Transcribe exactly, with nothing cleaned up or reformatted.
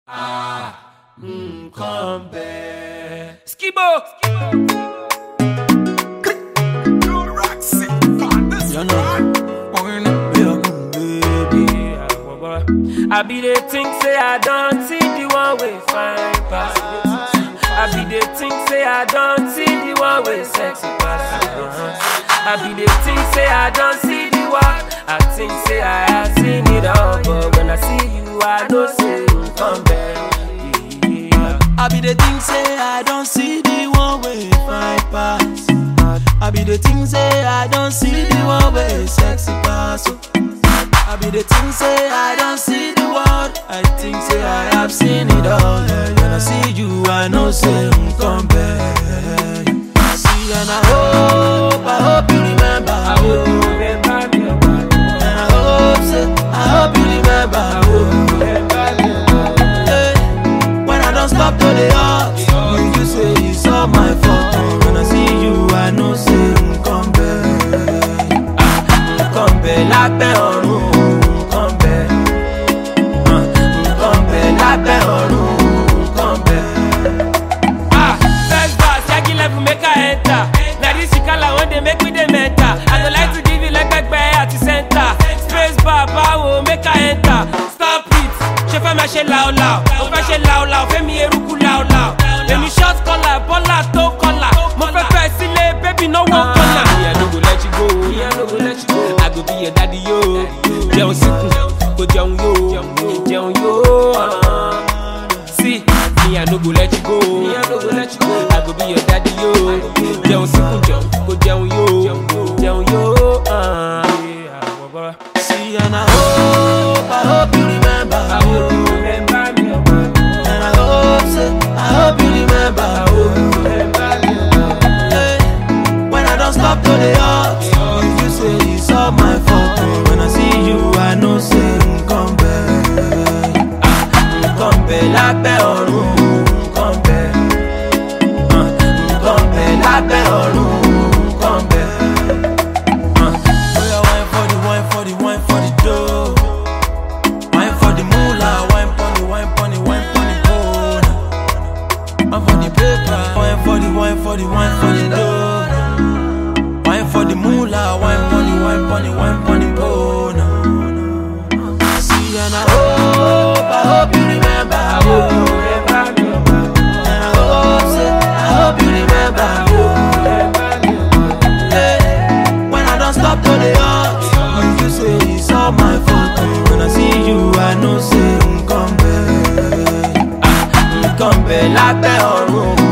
Ah, mm, come back. Skibo. You know, baby. I be the thing say I don't see the one way fine pass. I be the thing say I don't see the one way sexy pass. Uh-huh. I be the thing say I don't see the one. I think say I have seen it all, but when I see you, I know say you come back. Yeah. I be the thing say I don't see the one way fine pass. I be the thing say I don't see the one way sexy pass. I be the thing say I don't see the world. I think say I have seen it all. Yeah. When I see you, I know say you come back. See and I hope, I hope you remember. I hope you remember me. And I hope say, I hope you remember. I hope you remember me. Hey, when I don't stop to the heart, you, you say it's all my fault. When I see you, I know say you come back. Ah, come back like that on. Make I enter. Now this you call when they make me the mentor. I don't like to give you like back by at the center. Space bar, power, make I enter. Stop it. Chef my shell loud loud. Of my shell loud loud. Femi eruku loud loud. Let me short collar, bola to collar. Mo fe fe sile, baby no one collar. Me I no go let you go. Me I no go let you go. I go be your daddy yo. Jeun siku, go jeun yo, jeun yo. See, me I no go let you go. Me I no go let you go. I go be your daddy yo. Jeun siku jeun, go jeun yo, jeun yo. See and I hope, I hope you remember. I hope you remember me. And I hope, say, I hope you remember. I hope you remember me. Hey, when I don't stop to the heart, you, you say it's all my fault. When I see you, I know say you come back. Ah, come back like that on room, come back. Uh, come back like that on room, come back. Uh, oh yeah, wine for the wine for the wine for the dough. Wine for the moolah, wine for the wine for the wine for the bone. Wine for the paper, wine for the wine for the wine for the dough. Wine for the moolah, wine for the wine for the wine for the bone. See and I hope, I hope you remember. I hope you remember me. And I hope, say, I hope you remember. I hope you remember me. Hey, when I don't stop to the heart, you, you say it's all my fault. When I see you, I know say you come back. Ah, you come back like that on room.